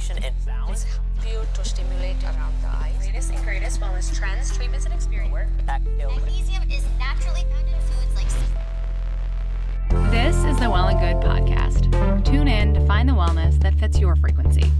circulation and balance. It's helped you to stimulate around the eyes. Latest and greatest wellness trends, treatments, and experience. Magnesium is naturally found in foods like This is the Well and Good podcast. Tune in to find the wellness that fits your frequency.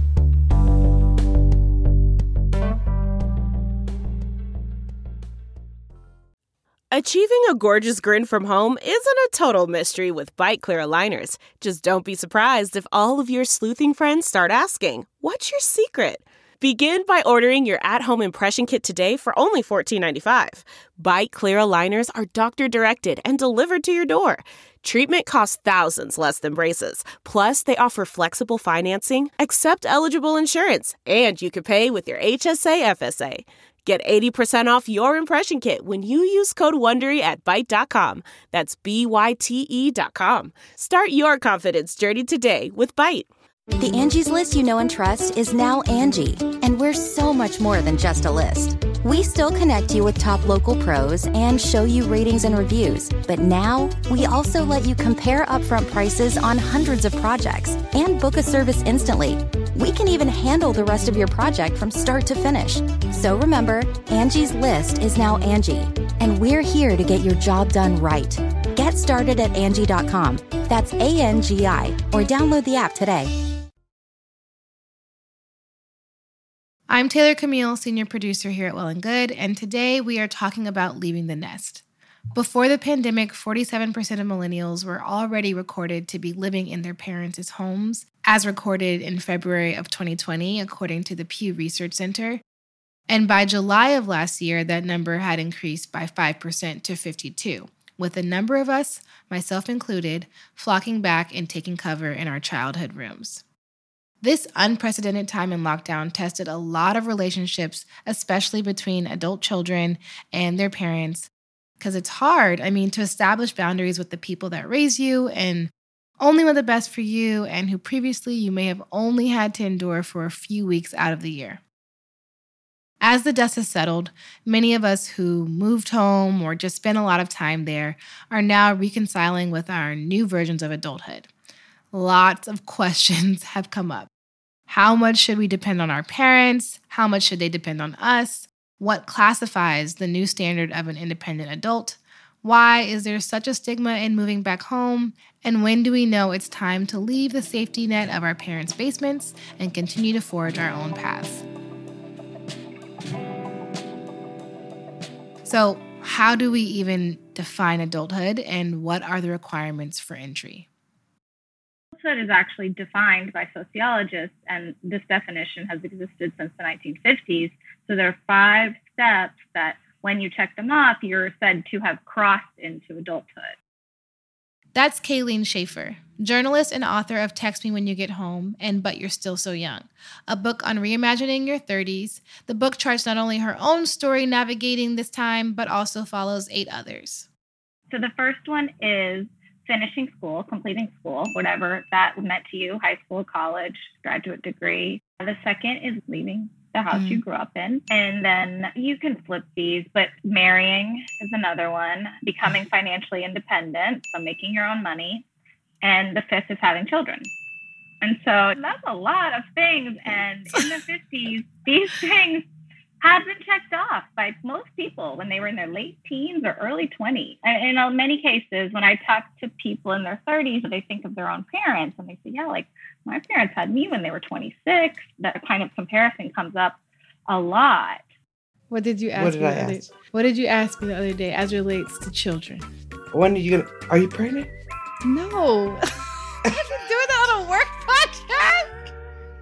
Achieving a gorgeous grin from home isn't a total mystery with Bite Clear aligners. Just don't be surprised if all of your sleuthing friends start asking, "What's your secret?" Begin by ordering your at-home impression kit today for only $14.95. Bite Clear aligners are doctor-directed and delivered to your door. Treatment costs thousands less than braces. Plus, they offer flexible financing, accept eligible insurance, and you can pay with your HSA FSA. Get 80% off your impression kit when you use code WONDERY at Byte.com. That's BYTE.com. Start your confidence journey today with Byte. The Angie's List you know and trust is now Angie, and we're so much more than just a list. We still connect you with top local pros and show you ratings and reviews, but now we also let you compare upfront prices on hundreds of projects and book a service instantly. We can even handle the rest of your project from start to finish. So remember, Angie's List is now Angie, and we're here to get your job done right. Get started at Angie.com. That's ANGI, or download the app today. I'm Taylor Camille, senior producer here at Well and Good, and today we are talking about leaving the nest. Before the pandemic, 47% of millennials were already recorded to be living in their parents' homes, as recorded in February of 2020, according to the Pew Research Center. And by July of last year, that number had increased by 5% to 52%, with a number of us, myself included, flocking back and taking cover in our childhood rooms. This unprecedented time in lockdown tested a lot of relationships, especially between adult children and their parents, because it's hard, to establish boundaries with the people that raise you and only want the best for you and who previously you may have only had to endure for a few weeks out of the year. As the dust has settled, many of us who moved home or just spent a lot of time there are now reconciling with our new versions of adulthood. Lots of questions have come up. How much should we depend on our parents? How much should they depend on us? What classifies the new standard of an independent adult? Why is there such a stigma in moving back home? And when do we know it's time to leave the safety net of our parents' basements and continue to forge our own paths? So, how do we even define adulthood, and what are the requirements for entry? Adulthood is actually defined by sociologists, and this definition has existed since the 1950s. So there are 5 steps that when you check them off, you're said to have crossed into adulthood. That's Kayleen Schaefer, journalist and author of Text Me When You Get Home and But You're Still So Young, a book on reimagining your 30s. The book charts not only her own story navigating this time, but also follows 8 others. So the first one is finishing school, completing school, whatever that meant to you, high school, college, graduate degree. The second is leaving the house you grew up in. And then you can flip these, but marrying is another one, becoming financially independent, so making your own money. And the 5th is having children. And so that's a lot of things. And in the 50s, these things had been checked off by most people when they were in their late teens or early 20s. And in many cases, when I talk to people in their 30s, they think of their own parents and they say, yeah, like my parents had me when they were 26. That kind of comparison comes up a lot. What did you ask me? What did you ask me the other day as relates to children? When are you pregnant? No. I've been doing that on a work podcast.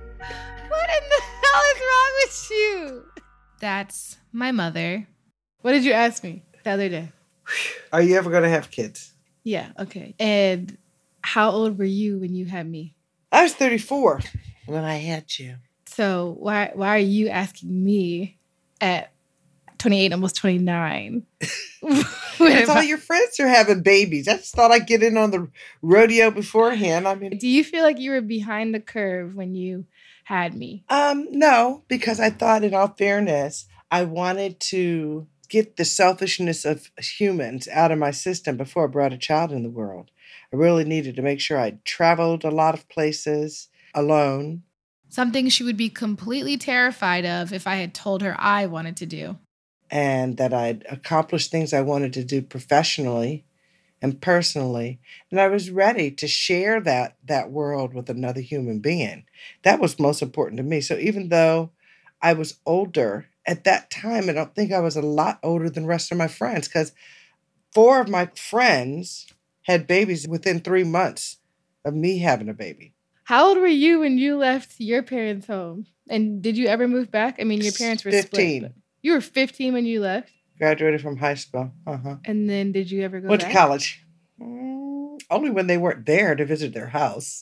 What in the hell is wrong with you? That's my mother. What did you ask me the other day? Are you ever going to have kids? Yeah, okay. And how old were you when you had me? I was 34 when I had you. So why are you asking me at 28, almost 29? Because all your friends are having babies. I just thought I'd get in on the rodeo beforehand. Do you feel like you were behind the curve when you had me? No, because I thought, in all fairness, I wanted to get the selfishness of humans out of my system before I brought a child in the world. I really needed to make sure I traveled a lot of places alone. Something she would be completely terrified of if I had told her I wanted to do. And that I'd accomplished things I wanted to do professionally and personally. And I was ready to share that world with another human being. That was most important to me. So even though I was older at that time, I don't think I was a lot older than the rest of my friends, because 4 of my friends had babies within 3 months of me having a baby. How old were you when you left your parents' home? And did you ever move back? I mean, your parents were 15. split. You were 15 when you left? Graduated from high school. And then did you ever go Went back? to college. Only when they weren't there to visit their house.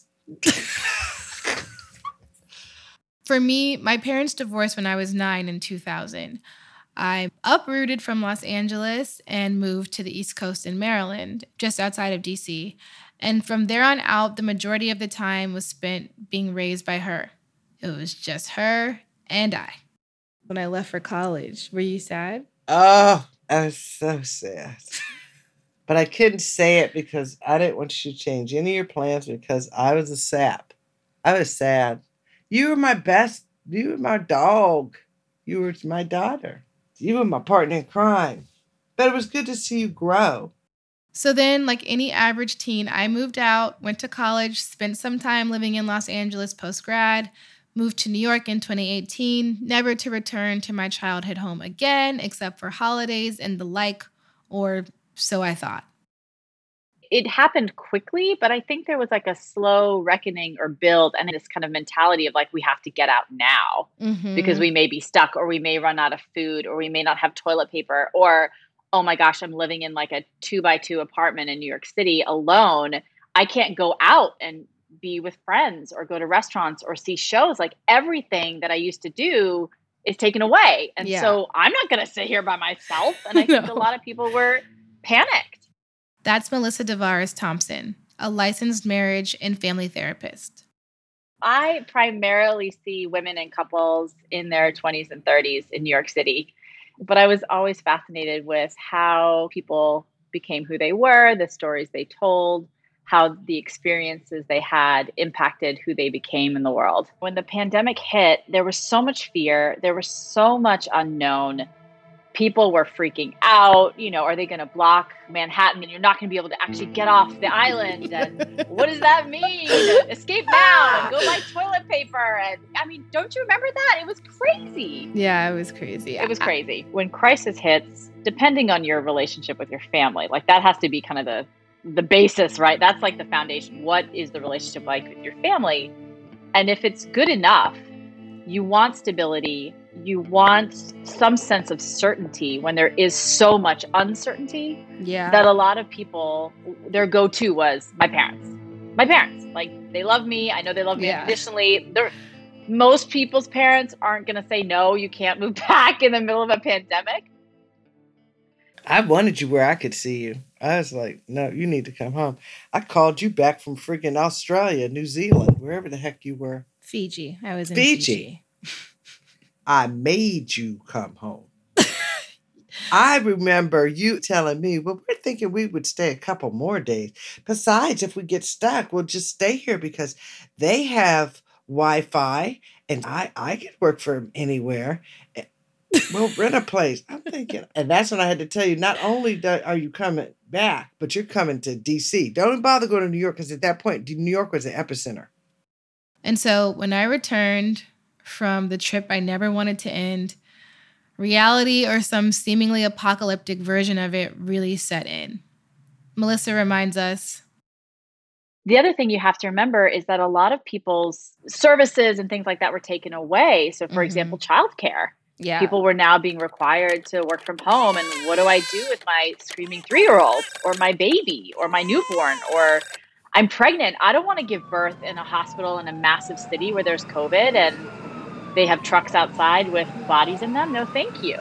For me, my parents divorced when I was 9 in 2000. I uprooted from Los Angeles and moved to the East Coast in Maryland, just outside of DC. And from there on out, the majority of the time was spent being raised by her. It was just her and I. When I left for college, were you sad? Oh, I was so sad. But I couldn't say it because I didn't want you to change any of your plans because I was a sap. I was sad. You were my best. You were my dog. You were my daughter. You were my partner in crime. But it was good to see you grow. So then, like any average teen, I moved out, went to college, spent some time living in Los Angeles post-grad, moved to New York in 2018, never to return to my childhood home again, except for holidays and the like, or so I thought. It happened quickly, but I think there was like a slow reckoning or build and this kind of mentality of like, we have to get out now because we may be stuck or we may run out of food or we may not have toilet paper or, oh my gosh, I'm living in like a 2x2 apartment in New York City alone. I can't go out and be with friends or go to restaurants or see shows. Like everything that I used to do is taken away. And so I'm not going to sit here by myself. And I think a lot of people were panicked. That's Melissa Devaris Thompson, a licensed marriage and family therapist. I primarily see women and couples in their 20s and 30s in New York City. But I was always fascinated with how people became who they were, the stories they told, how the experiences they had impacted who they became in the world. When the pandemic hit, there was so much fear. There was so much unknown. People were freaking out. You know, are they going to block Manhattan and you're not going to be able to actually get off the island? And what does that mean? Escape now and go buy toilet paper. And I mean, don't you remember that? It was crazy. Yeah, it was crazy. It was crazy. When crisis hits, depending on your relationship with your family, like that has to be kind of the basis, right? That's like the foundation. What is the relationship like with your family? And if it's good enough, you want stability. You want some sense of certainty when there is so much uncertainty that a lot of people, their go-to was my parents. My parents, like they love me. I know they love me unconditionally. Most people's parents aren't going to say, no, you can't move back in the middle of a pandemic. I wanted you where I could see you. I was like, no, you need to come home. I called you back from freaking Australia, New Zealand, wherever the heck you were. Fiji. I was in Fiji. I made you come home. I remember you telling me, well, we're thinking we would stay a couple more days. Besides, if we get stuck, we'll just stay here because they have Wi-Fi and I can work from anywhere. We'll rent a place. I'm thinking, and that's when I had to tell you, not only are you coming back, but you're coming to D.C. Don't bother going to New York because at that point, New York was the epicenter. And so when I returned from the trip I never wanted to end, reality or some seemingly apocalyptic version of it really set in. Melissa reminds us. The other thing you have to remember is that a lot of people's services and things like that were taken away. So, for example, childcare. Yeah. People were now being required to work from home. And what do I do with my screaming 3-year-old or my baby or my newborn or I'm pregnant? I don't want to give birth in a hospital in a massive city where there's COVID and they have trucks outside with bodies in them. No, thank you.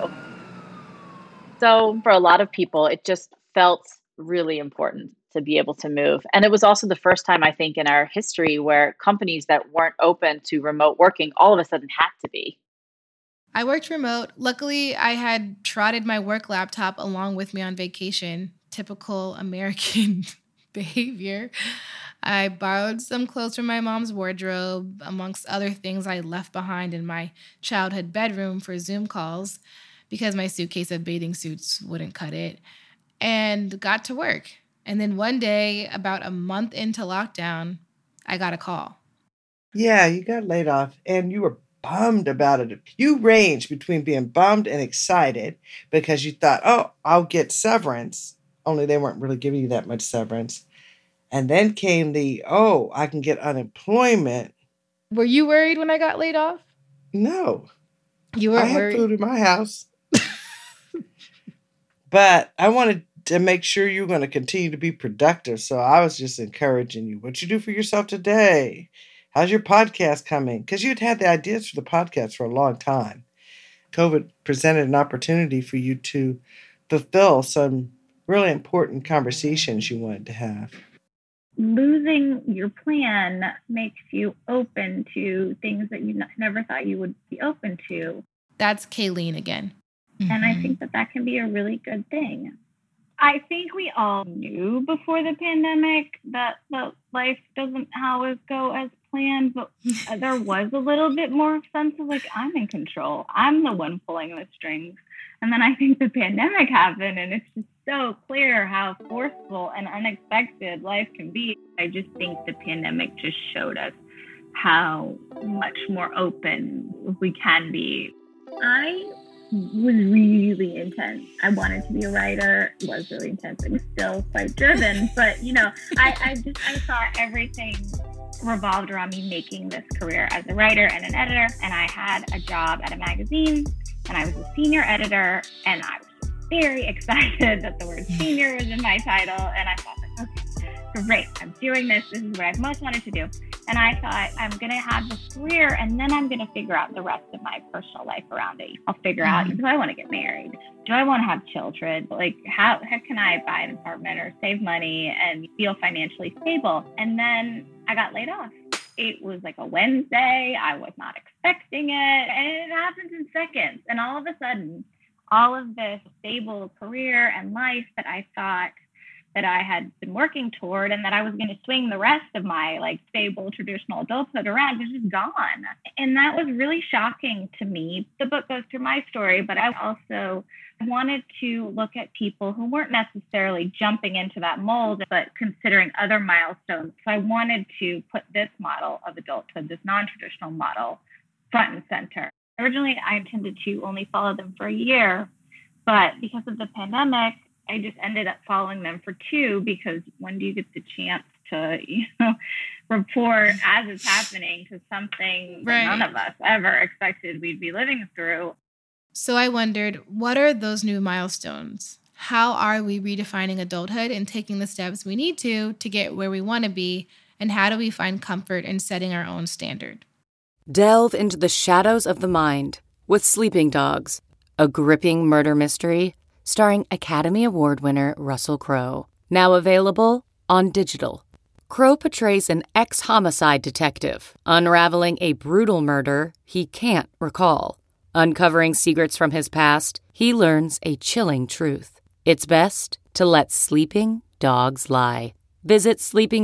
So for a lot of people, it just felt really important to be able to move. And it was also the first time, I think, in our history where companies that weren't open to remote working all of a sudden had to be. I worked remote. Luckily, I had trotted my work laptop along with me on vacation. Typical American behavior. I borrowed some clothes from my mom's wardrobe, amongst other things I left behind in my childhood bedroom for Zoom calls because my suitcase of bathing suits wouldn't cut it, and got to work. And then one day, about a month into lockdown, I got a call. Yeah, you got laid off and you were bummed about it. You ranged between being bummed and excited because you thought, oh, I'll get severance, only they weren't really giving you that much severance. And then came oh, I can get unemployment. Were you worried when I got laid off? No. You weren't I had worried? food in my house. But I wanted to make sure you were going to continue to be productive. So I was just encouraging you. What you do for yourself today? How's your podcast coming? Because you'd had the ideas for the podcast for a long time. COVID presented an opportunity for you to fulfill some really important conversations you wanted to have. Losing your plan makes you open to things that you never thought you would be open to. That's Kayleen again. And I think that can be a really good thing. I think we all knew before the pandemic that life doesn't always go as planned, but there was a little bit more sense of like, I'm in control. I'm the one pulling the strings. And then I think the pandemic happened, and it's just so clear how forceful and unexpected life can be. I just think the pandemic just showed us how much more open we can be. I was really intense. I wanted to be a writer. It was really intense. I was still quite driven, but I thought everything revolved around me making this career as a writer and an editor. And I had a job at a magazine, and I was a senior editor, and I was just very excited that the word senior was in my title. And I thought, okay, great, I'm doing this. This is what I've most wanted to do. And I thought, I'm going to have this career, and then I'm going to figure out the rest of my personal life around it. I'll figure out, do I want to get married? Do I want to have children? Like, how can I buy an apartment or save money and feel financially stable? And then I got laid off. It was like a Wednesday. I was not expecting it. And it happens in seconds. And all of a sudden, all of this stable career and life that I thought that I had been working toward and that I was going to swing the rest of my like stable traditional adulthood around was just gone. And that was really shocking to me. The book goes through my story, but I also wanted to look at people who weren't necessarily jumping into that mold, but considering other milestones. So I wanted to put this model of adulthood, this non-traditional model, front and center. Originally, I intended to only follow them for a year, but because of the pandemic, I just ended up following them for 2, because when do you get the chance to, report as it's happening to something that none of us ever expected we'd be living through? So I wondered, what are those new milestones? How are we redefining adulthood and taking the steps we need to get where we want to be? And how do we find comfort in setting our own standard? Delve into the shadows of the mind with Sleeping Dogs, a gripping murder mystery starring Academy Award winner Russell Crowe. Now available on digital. Crowe portrays an ex-homicide detective, unraveling a brutal murder he can't recall. Uncovering secrets from his past, he learns a chilling truth. It's best to let sleeping dogs lie. Visit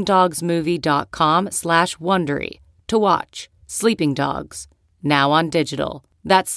sleepingdogsmovie.com/Wondery to watch Sleeping Dogs, now on digital. That's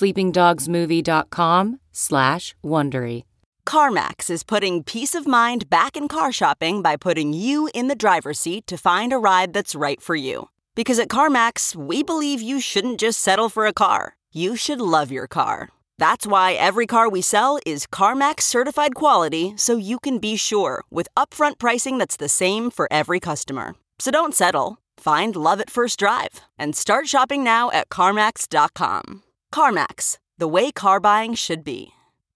sleepingdogsmovie.com/Wondery. CarMax is putting peace of mind back in car shopping by putting you in the driver's seat to find a ride that's right for you. Because at CarMax, we believe you shouldn't just settle for a car. You should love your car. That's why every car we sell is CarMax certified quality, so you can be sure with upfront pricing that's the same for every customer. So don't settle. Find love at first drive and start shopping now at CarMax.com. CarMax, the way car buying should be.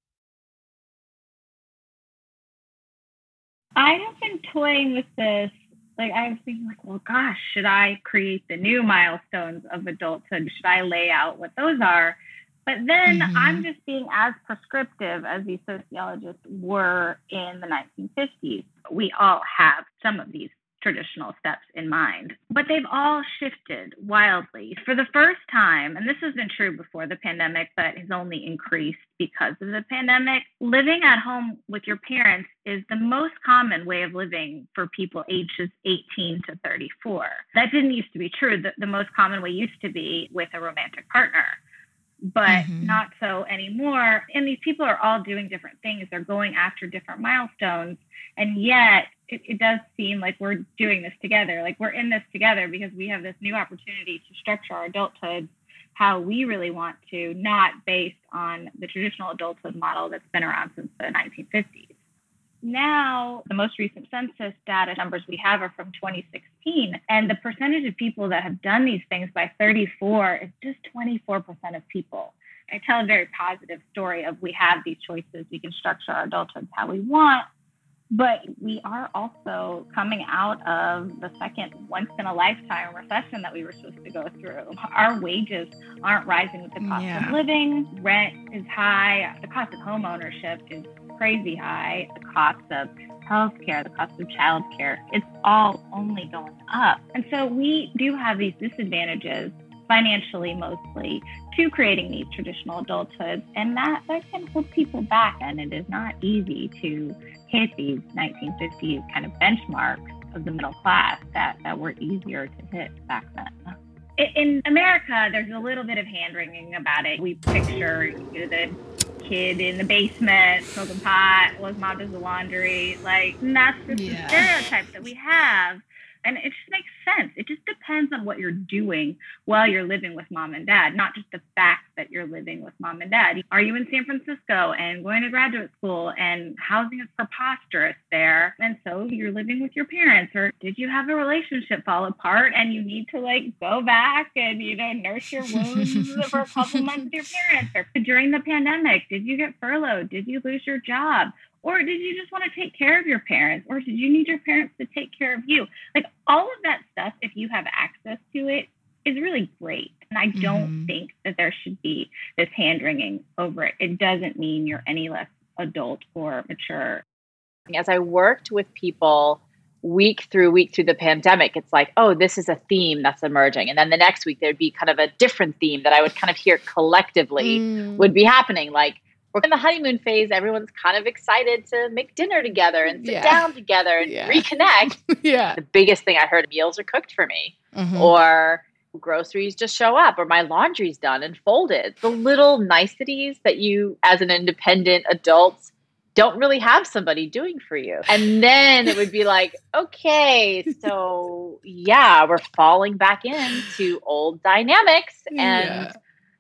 I have been toying with this. Like, I was thinking, like, well, gosh, should I create the new milestones of adulthood? Should I lay out what those are? But then I'm just being as prescriptive as these sociologists were in the 1950s. We all have some of these traditional steps in mind. But they've all shifted wildly. For the first time, and this has been true before the pandemic, but has only increased because of the pandemic, living at home with your parents is the most common way of living for people ages 18 to 34. That didn't used to be true. The most common way used to be with a romantic partner, but not so anymore. And these people are all doing different things. They're going after different milestones. And yet it does seem like we're doing this together. Like we're in this together because we have this new opportunity to structure our adulthood how we really want to, not based on the traditional adulthood model that's been around since the 1950s. Now, the most recent census data numbers we have are from 2016, and the percentage of people that have done these things by 34 is just 24% of people. I tell a very positive story of we have these choices, we can structure our adulthood how we want, but we are also coming out of the second once-in-a-lifetime recession that we were supposed to go through. Our wages aren't rising with the cost of living. Rent is high. The cost of home ownership is crazy high. The cost of healthcare, the cost of childcare, it's all only going up. And so we do have these disadvantages, financially mostly, to creating these traditional adulthoods. And that can hold people back. And it is not easy to hit these 1950s kind of benchmarks of the middle class that were easier to hit back then. In America, there's a little bit of hand-wringing about it. We picture the kid in the basement smoking pot while his mom does the laundry. And that's just the stereotype that we have. And it just makes sense. It just depends on what you're doing while you're living with mom and dad, not just the fact that you're living with mom and dad. Are you in San Francisco and going to graduate school and housing is preposterous there? And so you're living with your parents, or did you have a relationship fall apart and you need to go back and, nurse your wounds for a couple months with your parents? Or during the pandemic, did you get furloughed? Did you lose your job? Or did you just want to take care of your parents? Or did you need your parents to take care of you? All of that stuff, if you have access to it, is really great. And I don't think that there should be this hand-wringing over it. It doesn't mean you're any less adult or mature. As I worked with people week through the pandemic, it's like, oh, this is a theme that's emerging. And then the next week, there'd be kind of a different theme that I would kind of hear collectively would be happening. We're in the honeymoon phase. Everyone's kind of excited to make dinner together and sit down together and reconnect. The biggest thing I heard, meals are cooked for me, or groceries just show up, or my laundry's done and folded. The little niceties that you, as an independent adult, don't really have somebody doing for you. And then it would be like, okay, so we're falling back into old dynamics. And,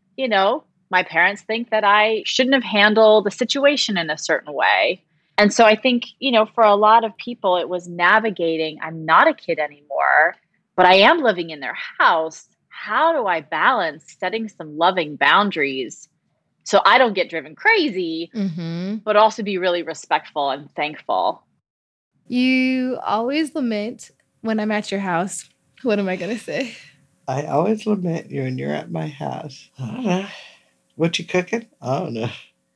my parents think that I shouldn't have handled the situation in a certain way. And so I think, for a lot of people, it was navigating, I'm not a kid anymore, but I am living in their house. How do I balance setting some loving boundaries so I don't get driven crazy, but also be really respectful and thankful? You always lament when I'm at your house. What am I going to say? I always lament you when you're at my house. I don't know. What you cooking? I don't know.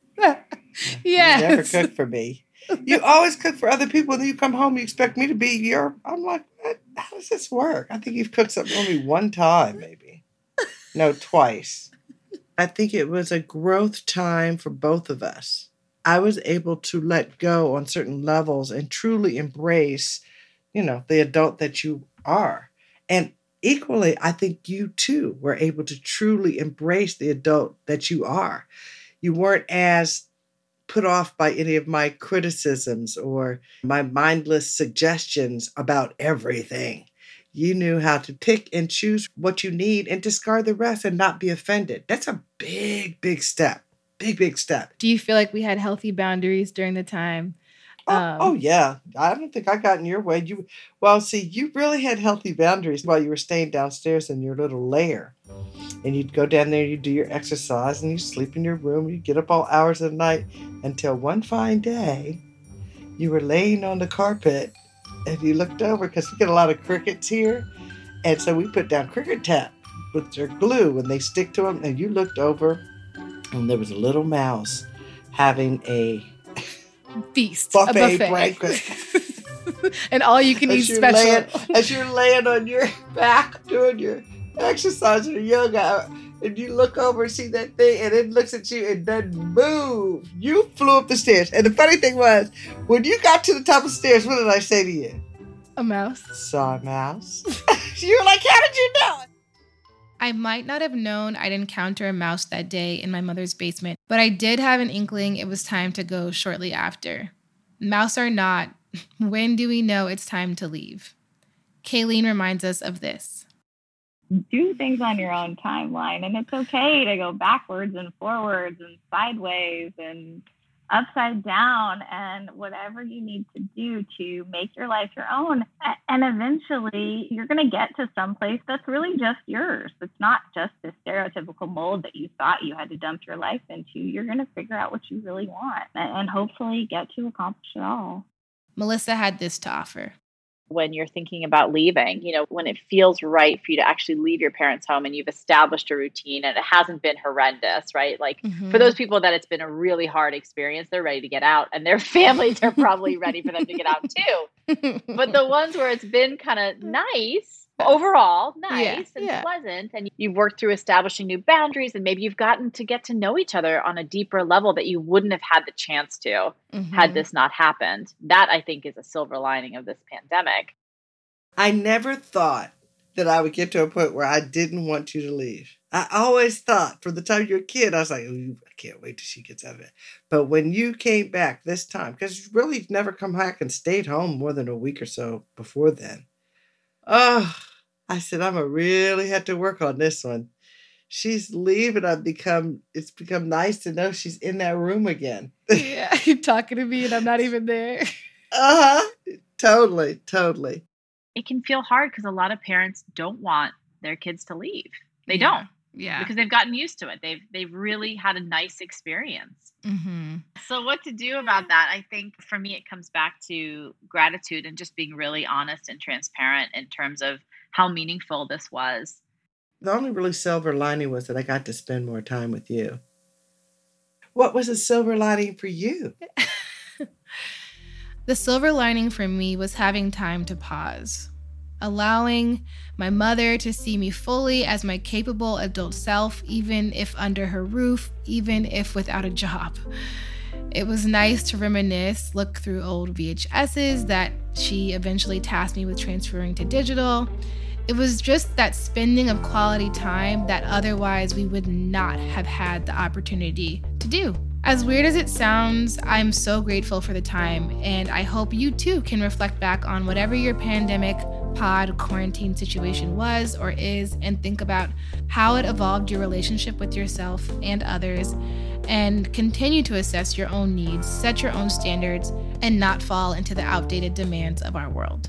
Yes. You never cook for me. You always cook for other people, and then you come home, you expect me to be your... I'm like, what? How does this work? I think you've cooked something for me one time, maybe. No, twice. I think it was a growth time for both of us. I was able to let go on certain levels and truly embrace, the adult that you are. And equally, I think you too were able to truly embrace the adult that you are. You weren't as put off by any of my criticisms or my mindless suggestions about everything. You knew how to pick and choose what you need and discard the rest and not be offended. That's a big, big step. Big step. Do you feel like we had healthy boundaries during the time? Oh, yeah. I don't think I got in your way. You really had healthy boundaries while you were staying downstairs in your little lair. And you'd go down there, you'd do your exercise, and you'd sleep in your room. You'd get up all hours of the night until one fine day, you were laying on the carpet and you looked over, because we get a lot of crickets here. And so we put down cricket tap with their glue and they stick to them. And you looked over and there was a little mouse having a feast, buffet breakfast. And all you can eat special. As you're laying on your back doing your exercise or yoga, and you look over and see that thing, and it looks at you and doesn't move. You flew up the stairs. And the funny thing was, when you got to the top of the stairs, what did I say to you? A mouse. Saw a mouse. You were like, how did you know? I might not have known I'd encounter a mouse that day in my mother's basement, but I did have an inkling it was time to go shortly after. Mouse or not, when do we know it's time to leave? Kayleen reminds us of this. Do things on your own timeline, and it's okay to go backwards and forwards and sideways and upside down and whatever you need to do to make your life your own. And eventually you're going to get to some place that's really just yours. It's not just this stereotypical mold that you thought you had to dump your life into. You're going to figure out what you really want and hopefully get to accomplish it all. Melissa had this to offer. When you're thinking about leaving, when it feels right for you to actually leave your parents' home and you've established a routine and it hasn't been horrendous, right? Like for those people that it's been a really hard experience, they're ready to get out, and their families are probably ready for them to get out too. But the ones where it's been kind of nice, overall nice and pleasant, and you've worked through establishing new boundaries, and maybe you've gotten to get to know each other on a deeper level that you wouldn't have had the chance to had this not happened. That, I think, is a silver lining of this pandemic. I never thought that I would get to a point where I didn't want you to leave. I always thought from the time you were a kid, I was like, I can't wait till she gets out of it. But when you came back this time, because you really never come back and stayed home more than a week or so before then, I said, I'm going to really have to work on this one. She's leaving. It's become nice to know she's in that room again. Yeah, you're talking to me and I'm not even there. Totally. It can feel hard because a lot of parents don't want their kids to leave. They don't. Yeah. Because they've gotten used to it. They've really had a nice experience. So what to do about that? I think for me, it comes back to gratitude and just being really honest and transparent in terms of how meaningful this was. The only really silver lining was that I got to spend more time with you. What was a silver lining for you? The silver lining for me was having time to pause. Allowing my mother to see me fully as my capable adult self, even if under her roof, even if without a job. It was nice to reminisce, look through old VHSs that she eventually tasked me with transferring to digital. It was just that spending of quality time that otherwise we would not have had the opportunity to do. As weird as it sounds, I'm so grateful for the time, and I hope you too can reflect back on whatever your pandemic, pod, quarantine situation was or is, and think about how it evolved your relationship with yourself and others, and continue to assess your own needs, set your own standards, and not fall into the outdated demands of our world.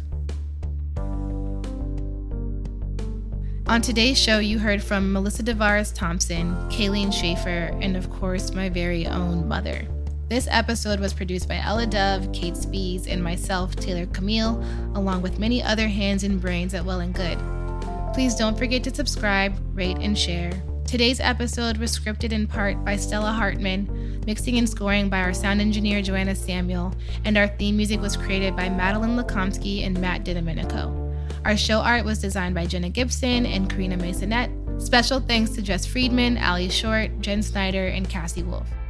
On today's show, you heard from Melissa Devaris-Thompson, Kayleen Schaefer, and of course, my very own mother. This episode was produced by Ella Dove, Kate Spies, and myself, Taylor Camille, along with many other hands and brains at Well and Good. Please don't forget to subscribe, rate, and share. Today's episode was scripted in part by Stella Hartman, mixing and scoring by our sound engineer, Joanna Samuel, and our theme music was created by Madeline Lakomsky and Matt DiDomenico. Our show art was designed by Jenna Gibson and Karina Masonette. Special thanks to Jess Friedman, Ali Short, Jen Snyder, and Cassie Wolf.